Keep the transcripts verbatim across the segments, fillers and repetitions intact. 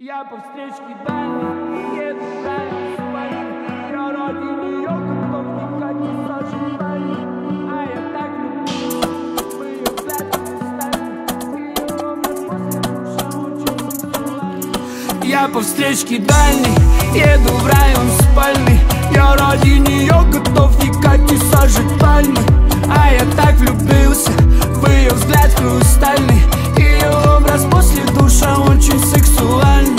Я по встречке дальней еду в район спальни. Я ради нее готов никак не сожалеть. А я так люблю, мы ее взгляд не ее образ после душа очень сексуальный. Я по встречке дальней еду в район спальни. Я ради нее готов никак не сожалеть пальмы. А я так влюбился в ее взгляд хрустальный. Ее образ после душа очень сексуальный.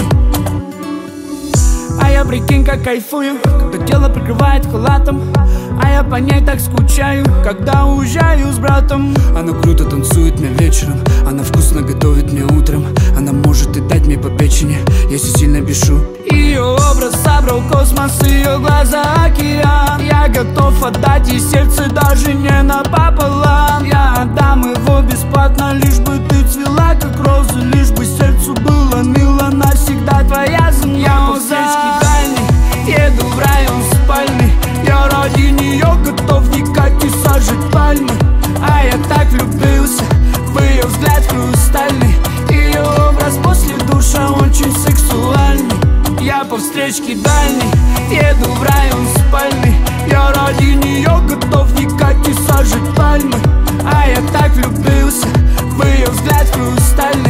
А я прикинь как кайфую, когда тело прикрывает халатом. А я по ней так скучаю, когда уезжаю с братом. Она круто танцует мне вечером, она вкусно готовит мне утром. Она может и дать мне по печени, если сильно бешу. Ее образ собрал космос, ее глаза океан. Я готов отдать ей сердце даже не напополам. Я отдам его бесплатно, лишь бы ты цвела как роза. Лишь бы сердцу было мило, навсегда твоя земля. Я по встречке дальней еду в район спальни. Я ради нее готов никак не сажать пальмы. А я так влюбился в ее взгляд хрустальный. Ее образ после душа очень сексуальный. Я по встречке дальней еду в район спальни. Я ради нее готов никак не сажать пальмы. А я так влюбился в ее взгляд хрустальный.